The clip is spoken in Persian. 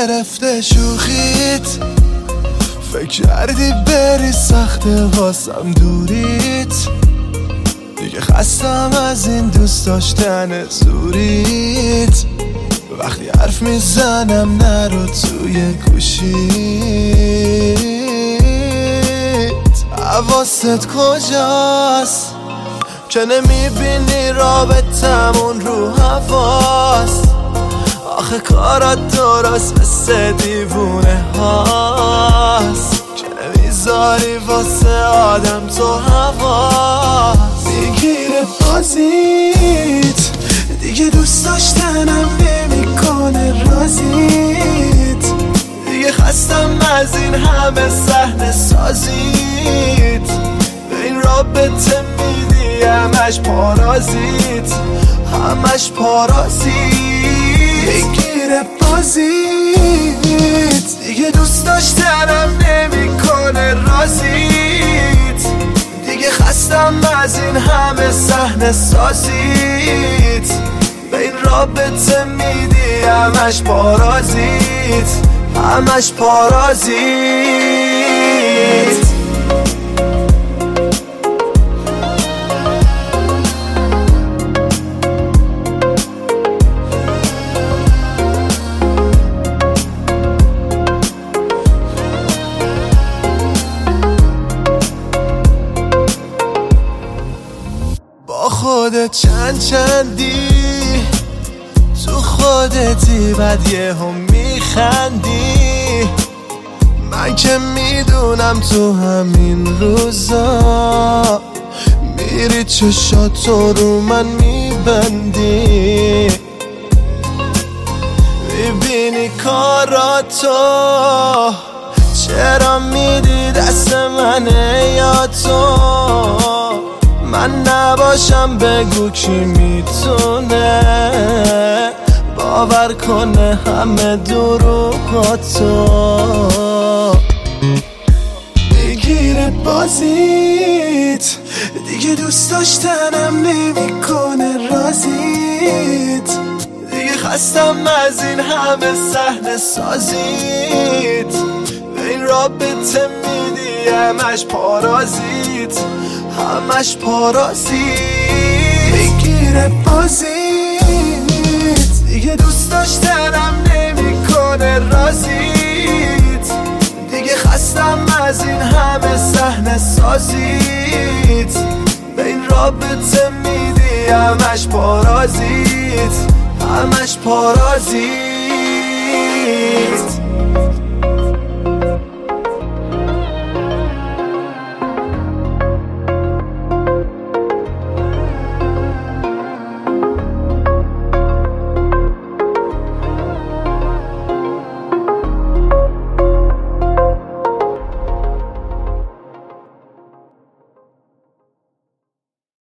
گرفته شوخیت، فکر کردی بری سخته واسم دوریت. دیگه خستم از این دوست داشتن زوریت. وقتی حرف میزنم نرو توی گوشیت. حواست کجاست که نمیبینی رابطمون رو هواست؟ آخه کارات درست مثل دیوونه هاست که نمیذاری واسه آدم تو هواست. میگیره بازیت دیگه دوست داشتنم نمیکنه رازیت. دیگه خستم از این همه صحنه سازیت. به این رابطه میدی همش پارازیت، همش پارازیت. میگیره بازیت دیگه دوست داشتنم نمیکنه رازیت. دیگه خستم از این همه صحنه سازیت. به این رابطه میدی همش پارازیت، همش پارازیت. خودت چندی تو خودتی بعد یهو میخندی. من که میدونم تو همین روزا میری چشاتو رو من میبندی. میبینی کاراتو چرا میدی دست منه یا تو؟ من نباشم بگو کی میتونه باور کنه همه دروغاتو. میگیره بازیت دیگه دوست داشتنم نمیکنه رازیت. دیگه خستم از این همه صحنه سازیت. به این رابطه میدی همش پارازیت، همش پارازیت. میگیره بازیت دیگه دوست داشتنم نمیکنه رازیت. دیگه خستم از این همه صحنه سازیت. به این رابطه میدی همش پارازیت، همش پارازیت.